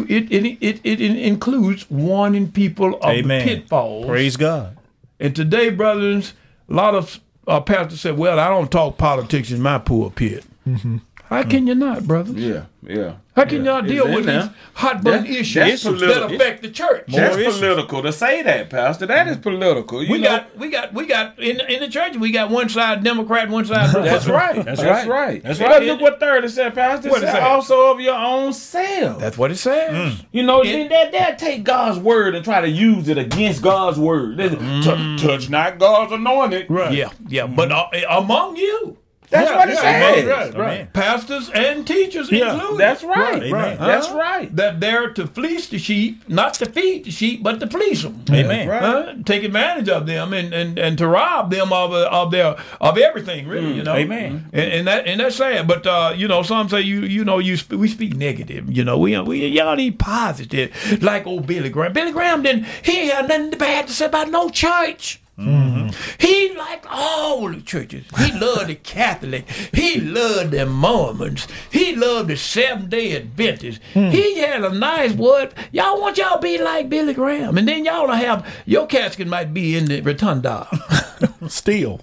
it includes warning people of the pitfalls. Praise God. And today, brothers, a lot of pastors say, "Well, I don't talk politics in my pulpit." How can you not, brothers? Yeah. How can y'all deal It's with in these there. hot button That's issues that political. affect the church? That's political to say that, Pastor. That is political. We got in the church. We got one side Democrat, one side Republican. That's right. That's That's right. right. That's But right. look what 30 said, Pastor. What It it said say? also of your own self. That's what it says. They'll take God's word and try to use it against God's word. Touch not God's anointed. Right. Yeah. But among you, That's what it says. right. Pastors and teachers included. That's right. Amen. That's right. That they're to fleece the sheep, not to feed the sheep, but to fleece them. Amen. Take advantage of them and to rob them of everything, really. Amen. And that's sad. But some say we speak negative. Y'all need positive, like old Billy Graham. Billy Graham he ain't had nothing bad to say about no church. He liked all the churches. He loved the Catholic. He loved the Mormons. He loved the Seventh-day Adventists. He had a nice word. Y'all want y'all be like Billy Graham, and then y'all have your casket might be in the rotunda. Still.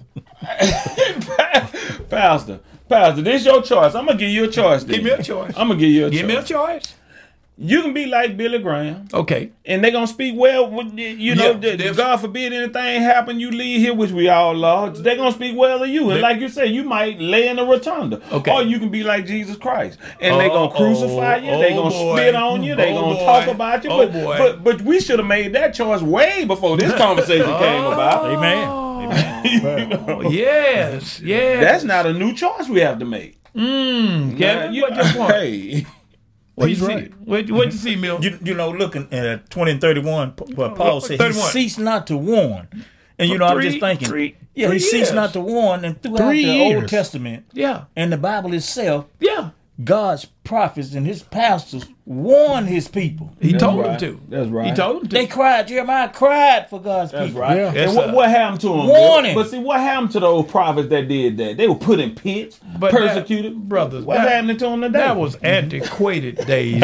Pastor, this your choice. I'm gonna give you a choice. Then. Give me a choice. I'm gonna give you a Give choice. me a choice. You can be like Billy Graham. Okay. And they gonna speak well with God forbid anything happen, you leave here, which we all are. They gonna speak well of you. And like you say, you might lay in the rotunda. Okay. Or you can be like Jesus Christ. And they gonna crucify you, they gonna spit on you, they gonna talk about you. But we should have made that choice way before this conversation came about. Amen. Yes. That's not a new choice we have to make. Kevin, what your point? Hey. What He's you right. see? What you see, Mill? You know, looking at 20 and 31, what Paul said, 31. he ceased not to warn. And, you know, I'm just thinking, he three ceased years. not to warn. And throughout 3 the years. Old Testament Yeah. and the Bible itself, Yeah. God's prophets and his pastors warn his people. He told right. him to. That's right. He told him to. They cried. Jeremiah cried for God's That's people. right. Yeah. And Yes, what, sir. what happened to them? Warning. But see, what happened to those prophets that did that? They were put in pits, But persecuted. brothers, What's that- happening to them today? That was antiquated days.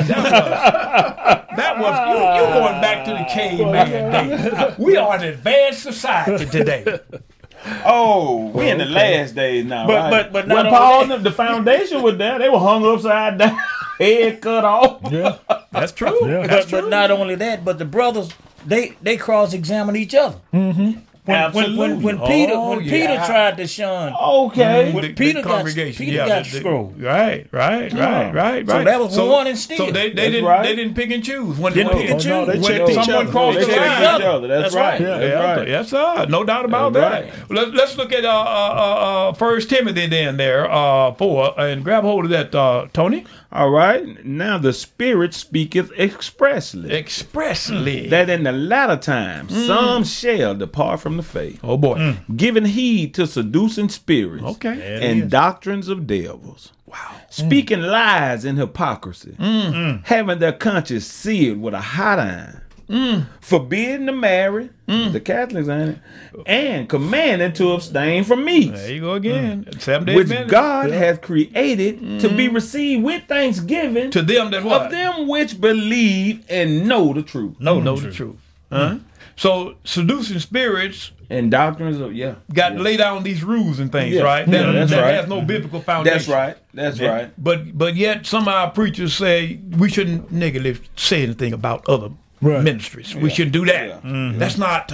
That was you going back to the caveman days. We are an advanced society today. Oh, we in the last days now. But- right? but when not Paul, only the foundation was there, they were hung upside down, head cut off. Yeah. That's true. Yeah. That's But true. not only that, but the brothers, they cross-examine each other. Absolutely. When Peter Oh, when yeah. Peter tried to shun, Okay. when Peter got scrolled. Right. So that was warning still. So they That's didn't right. they didn't pick and choose when Didn't when- pick and Oh, no, they when checked each someone other. crossed They the check line. each other. That's That's right. right. Yeah, That's right. Yes, sir. No doubt about That's that. Let's look at First Timothy then there 4 and grab hold of that, Tony. All right. Now the Spirit speaketh expressly Expressly. that in the latter times some shall depart from the faith, Oh boy. giving heed to seducing spirits Okay. and doctrines of devils. Wow. Speaking lies and hypocrisy, having their conscience seared with a hot iron, forbidding to marry, the Catholics ain't it, and commanding to abstain from meats, There you go again. 7 days which Adventist. God hath created to be received with thanksgiving to them that what? of them which believe and know the truth. know the truth. Huh? So seducing spirits And doctrines of, got to lay down these rules and things, Yeah. right? Yeah, That, that's that right. has no biblical foundation. That's right. That's right. But yet some of our preachers say we shouldn't negatively say anything about other ministries. We shouldn't do that. Yeah. That's not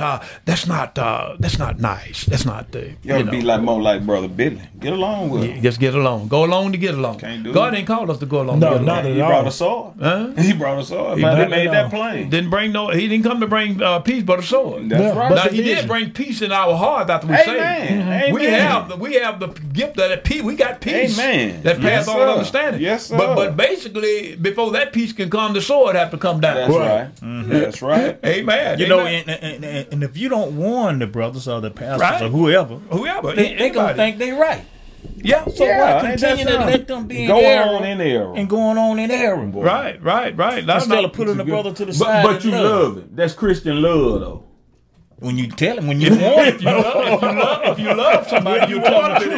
nice. That's not You ought to be like more like Brother Billy. Get along with him. just get along. Go along to get along. Can't do God it. ain't called us to go along. No, to get not along. at He all. brought a sword. Huh? He brought a sword. He But brought he made it that all. plain. Didn't bring he didn't come to bring peace but a sword. That's Yeah, right. but Now he division. did bring peace in our hearts after we Amen. saved. Amen. We have the gift of that peace. We got peace. Amen. That Yes, passes all sir. understanding. Yes, sir. But basically, before that peace can come, the sword have to come down. That's right. That's right. Amen. You know, Amen. and if you don't warn the brothers or the pastors Right. or whoever, Whoever. they gonna anybody. think they right. Yeah. So why ain't continue that to something? let them be in Go error on in error. and going on in error? Right. Instead of putting the brother to the side. But and you love it. That's Christian love, though. when you tell him, when you warn him. If you love somebody, you tell them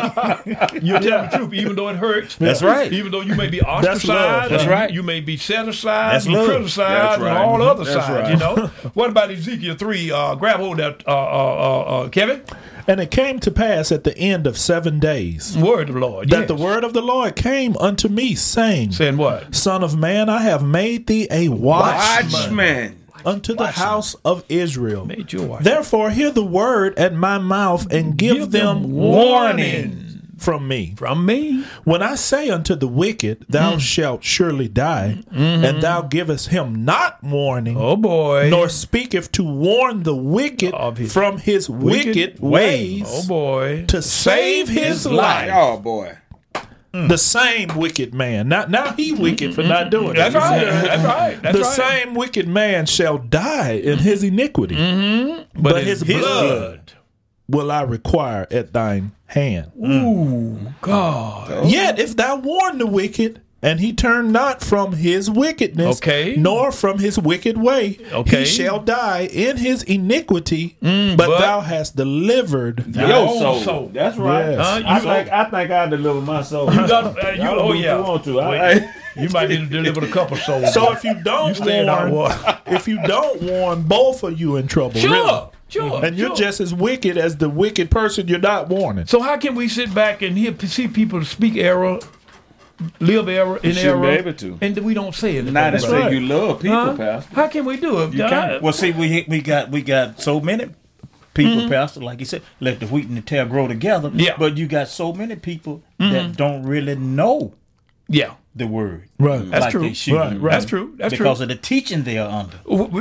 the truth. You tell them the truth, even though it hurts. That's right. Even though you may be love. ostracized. That's right. You may be set aside That's and love. criticized That's and right. all other That's sides, right. you know. What about Ezekiel 3? Grab hold of that, Kevin. And it came to pass at the end of 7 days Word of the Lord. that yes. the word of the Lord came unto me, saying, Saying what? Son of man, I have made thee a watchman Watchman. unto the house of Israel. Made you a watchman. Therefore, hear the word at my mouth and give them warning from me. From me. When I say unto the wicked, thou shalt surely die, and thou givest him not warning, Oh, boy. nor speaketh to warn the wicked Of his from his wicked ways, Oh, boy. to save his life. Oh, boy. The same wicked man. Now he wicked for not doing That's it. right. That's right. That's The right. same wicked man shall die in his iniquity, but his blood will I require at thine hand. Ooh, God. Yet if thou warn the wicked, and he turn not from his wickedness, Okay. nor from his wicked way, Okay. he shall die in his iniquity, but but- thou hast delivered Your own soul. soul. That's right. Yes. I think I deliver my soul. You got, you, Y'all oh, do yeah. what you want to. Wait, you might need to deliver a couple souls. So if you don't staying out warn, warm. if you don't warn, both of you in trouble. Sure. Really. Sure. And you're sure. just as wicked as the wicked person you're not warning. So how can we sit back and see people speak error, live error in shouldn't error, be able to. and we don't say anything? Not to about say it? you love people, Huh? Pastor. How can we do it? You can't. Well, see, we got so many people, Pastor, like you said, let the wheat and the tare grow together. Yeah. But you got so many people that don't really know Yeah, the word. Right. that's like true. they should. Right, right. That's true. That's because true. of the teaching they are under.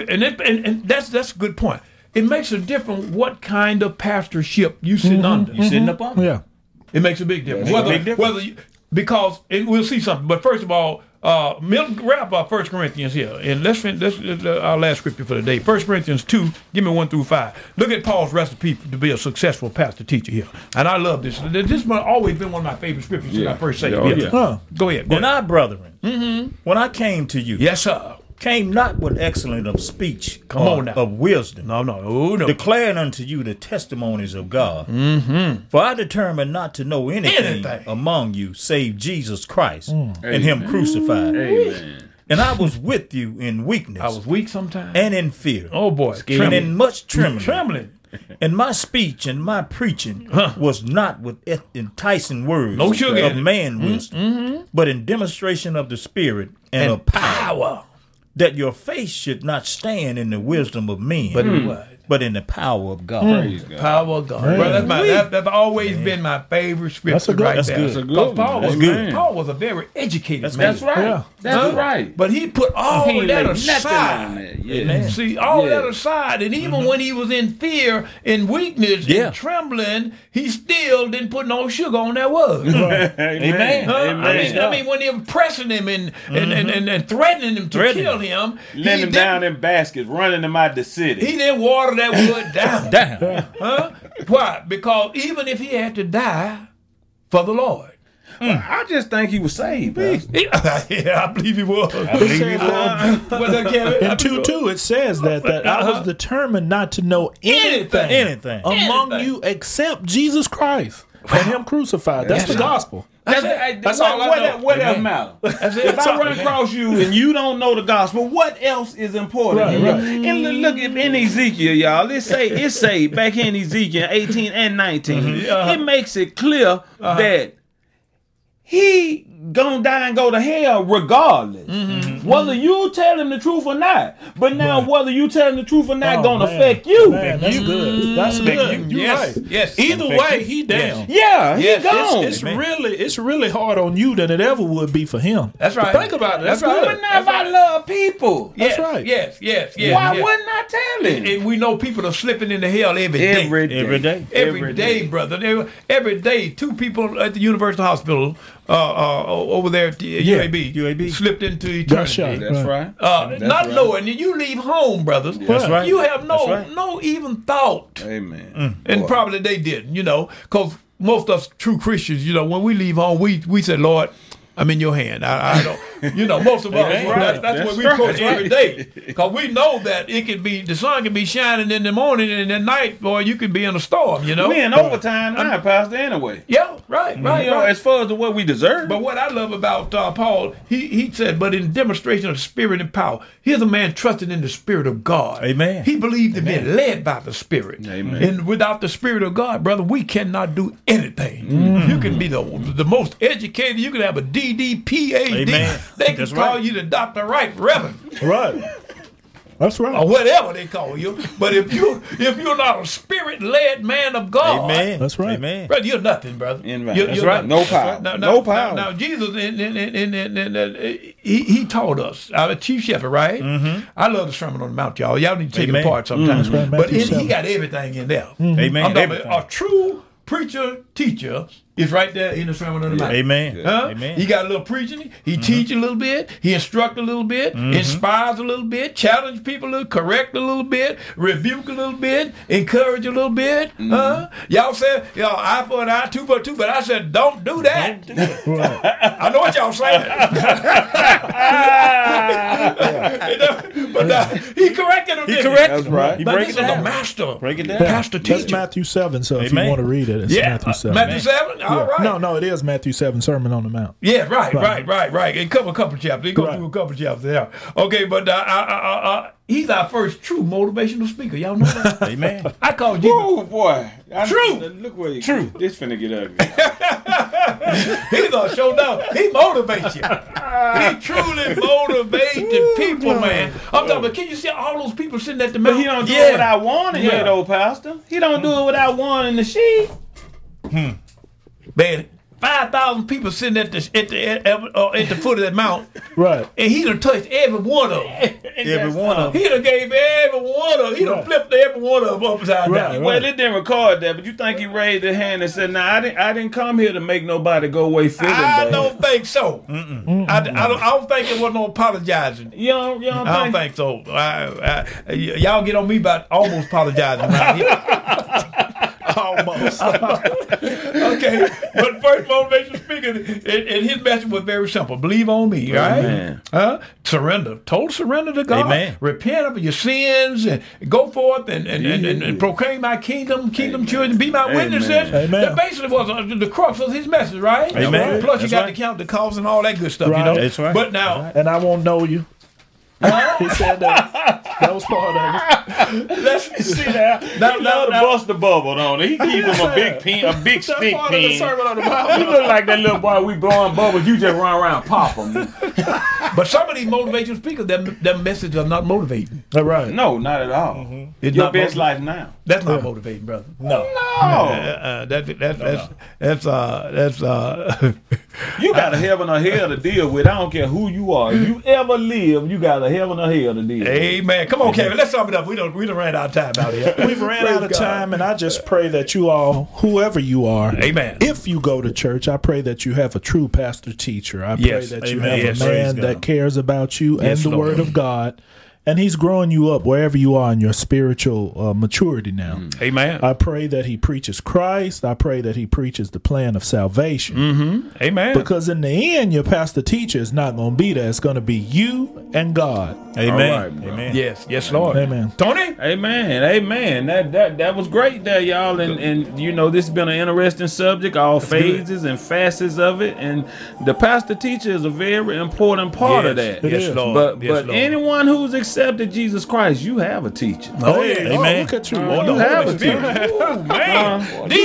And that's a good point. It makes a difference what kind of pastorship you sitting under. You sitting up on it. Yeah. It makes a big difference. Makes a Whether big difference. whether you, because and we'll see something. But first of all, Milton, wrap up 1 Corinthians here, and let's our last scripture for the day. 1 Corinthians 2, give me 1 through 5. Look at Paul's recipe to be a successful pastor teacher here, and I love this. This has always been one of my favorite scriptures since I first say it. Go ahead. And I, brethren, when I came to you, Yes, sir. came not with excellence of speech, Come on now. of wisdom, No. declaring unto you the testimonies of God. For I determined not to know anything among you save Jesus Christ and Him crucified. Amen. And I was with you in weakness I was weak sometimes. and in fear Oh boy, and in much trembling. trembling. And my speech and my preaching was not with enticing words No sugar of in it. man wisdom, but in demonstration of the Spirit and of power, that your faith should not stand in the wisdom of men, But in what? but in the power of God. Praise God. Power of God. Bro, that's always been my favorite scripture That's a good- right that's there. good. That's a good Because one. Paul was That's good. Paul was a very educated man. That's right. Yeah. That's right. But he put all He ain't that laid nothing aside. on that. Yeah. See, all Yeah. that aside, and even when he was in fear and weakness Yeah. and trembling, he still didn't put no sugar on that word. Amen. Huh? Amen. I mean, when they were pressing him and threatening him to kill him, Letting him down in baskets, running him out the city. he didn't water that wood down. Down. Huh? Why? Because even if he had to die for the Lord. I just think he was saved. Pastor. Yeah, I believe he was. In 2:2, it says that I was determined not to know anything among Anything. you except Jesus Christ and Him crucified. That's the gospel. That's all I know. What else matter? If I run across you and you don't know the gospel, what else is important? And look at in Ezekiel, y'all. It say back in Ezekiel 18 and 19, it makes it clear that he gonna die and go to hell regardless, whether you tell him the truth or not. But now, whether you tell him the truth or not, gonna affect you. Man, that's good. That's good. You're Yes, right. yes. Either way, he down. Yeah, he gone. It's really hard on you than it ever would be for him. That's right. But think about it. That's right. good. But now if I love people, Yes, right. Yes. why wouldn't I tell him? And we know people are slipping into hell every day. Every day. Every day, brother. Every day, 2 people at the University Hospital over there at the UAB slipped into Got shot. eternity. That's right. Not right. knowing that you leave home, brothers. That's right. You have That's right. no even thought. Amen. And probably they didn't, because most of us true Christians, when we leave home, we say, Lord, I'm in your hand. I don't, most of us, that's what we approach every day. Because we know that the sun can be shining in the morning and at night, boy, you could be in a storm, We in overtime now, Pastor, anyway. Yeah, right. As far as the what we deserve. But what I love about Paul, he said, but in demonstration of spirit and power, here's a man trusting in the Spirit of God. Amen. He believed in being led by the Spirit. Amen. And without the Spirit of God, brother, we cannot do anything. You can be the most educated. You can have a DD, PhD. Amen. They can That's call right. you the Dr. Right Reverend Right. That's or right. whatever they call you. But if you're not a Spirit-led man of God, Amen. That's right. Amen. brother, you're nothing, brother. Right. You're That's right. nothing. No power. No power. Now Jesus, he taught us. Our chief shepherd, right? I love the Sermon on the Mount, y'all. Y'all need to take it Amen. apart sometimes. Right, But Matthew he 7. got everything in there. Amen. I'm talking Everything. about a true preacher, teacher is right there in the Sermon on the Mount. Amen. Huh? Amen. He got a little preaching. He teach a little bit. He instruct a little bit. Inspires a little bit. Challenge people a little. Correct a little bit. Rebuke a little bit. Encourage a little bit. Y'all said, eye for an eye, tooth for a tooth. But I said, don't do that. I know what y'all saying. But he corrected him. He corrected That's right. He But breaks this it is a down. master. Break it down. Pastor That's teacher. Matthew 7. So if you Amen. want to read it, it's Matthew 7. Matthew 7? All right. No, it is Matthew 7, Sermon on the Mount. Yeah, right. And cover a couple chapters. He go through a couple chapters there. Okay, but he's our first true motivational speaker. Y'all know that? Amen. I call Jesus. Oh boy. True. Look where you True. This finna get ugly. He's gonna show down. He motivates you. He truly motivates the people, man. I'm talking about, can you see all those people sitting at the But mountain? he don't do it without warning Yeah. you though, Pastor. He don't do it without warning the sheep. Man, 5,000 people sitting at the foot of that mountain, Right. and he done touched every one of them. Every one of them. He done gave every one of them. He done flipped every one of them upside down. Well, it didn't record that, but you think he raised his hand and said, "Nah, I didn't come here to make nobody go away feeling I bad." don't think so. I don't think there was no apologizing. You don't I don't think so. Y'all get on me about almost apologizing around here. Almost. Okay, but first motivational speaker, and his message was very simple: believe on me, right? Surrender, total surrender to God. Amen. Repent of your sins and go forth and proclaim my kingdom children, be my witnesses. Amen. That basically was the crux of his message, right? Amen. Plus, you That's got right. to count the cost and all that good stuff, you Right. know. That's right. But now, And I won't know you. He said that. That was part of it. Let's see that. Now, to bust the bubble, don't he? He keep him a big pin, a big stick Part of the pin. Sermon on the Mount. You look like that little boy. We blowing bubbles. You just run around and pop them. but some of these motivational speakers, them messages are not motivating. All right. No, not at all. It's Your not best motivating. life now. That's not motivating, brother. No. You got a heaven or hell to deal with. I don't care who you are. If you ever live, you got a heaven or hell to deal with. Amen. Come on, Kevin. Let's sum it up. We done ran out of time out here. We've ran Praise out of God. time, and I just pray that you all, whoever you are, Amen. if you go to church, I pray that you have a true pastor teacher. I pray Yes. that you Amen. have Yes. a man Praise that God. cares about you Yes, and the Lord. Word of God, and he's growing you up wherever you are in your spiritual maturity now. Amen. I pray that he preaches Christ. I pray that he preaches the plan of salvation. Amen. Because in the end, your pastor teacher is not going to be there. It's going to be you and God. Amen. All right, bro. Amen. yes, Lord. Amen. Tony? Amen. That was great there, y'all. And you know, this has been an interesting subject, all phases and facets of it. And the pastor teacher is a very important part of that. It Yes, is. Lord. But Yes, but Lord. anyone who's accepted Jesus Christ, you have a teacher. Oh, yeah. Amen. Look at you. Oh, You the have Holy a teacher. Spirit. Oh, man.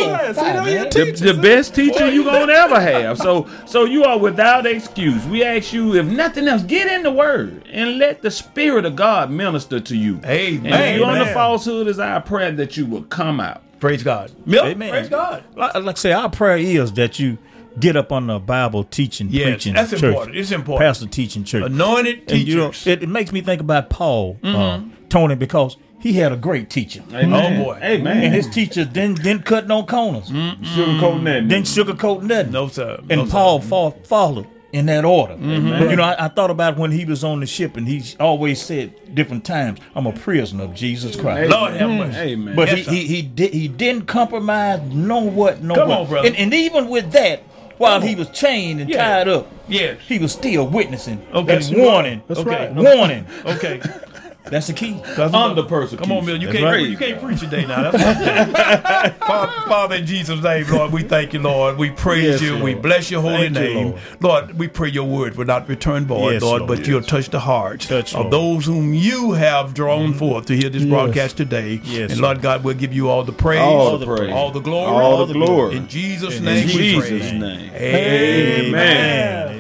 The best teacher you gonna ever have. So you are without excuse. We ask you, if nothing else, get in the Word and let the Spirit of God minister to you. Amen. And if you're under Amen. falsehood, is our prayer that you will come out. Praise God. Milton, Amen. praise God. Like I say, our prayer is that you get up on the Bible teaching, Yes, preaching that's church. important. It's important. Pastor teaching church. Anointed And you know, teachers. it makes me think about Paul, Tony, because he had a great teacher. Amen. Oh, boy. Amen. And his teacher didn't cut no corners. Sugarcoating that. Didn't sugarcoat nothing. No, sir. And No, sir. Paul followed in that order. But you know, I thought about when he was on the ship, and he always said different times, "I'm a prisoner of Jesus Christ." Lord have mercy. Amen. But Yes, sir. he didn't compromise no what. Come on, brother. And even with that, while he was chained and Yeah. tied up, Yes. he was still witnessing Okay. and warning. That's Okay. right. Warning. Okay. That's the key. Under persecution. Come on, Bill. You That's can't right. preach. You can't preach today now. That's Father, in Jesus' name, Lord, we thank you, Lord. We praise Yes, you. Lord. We bless your holy Thank you, name. Lord, we pray your word will not return void, Yes, Lord, Lord. but Yes. you'll touch the hearts Touch, of Lord. those whom you have drawn forth to hear this broadcast today. Yes, and Lord God, we'll give you all the praise, All the praise. all the glory, All the glory. In Jesus' In name we Jesus' pray. name. Amen. Amen.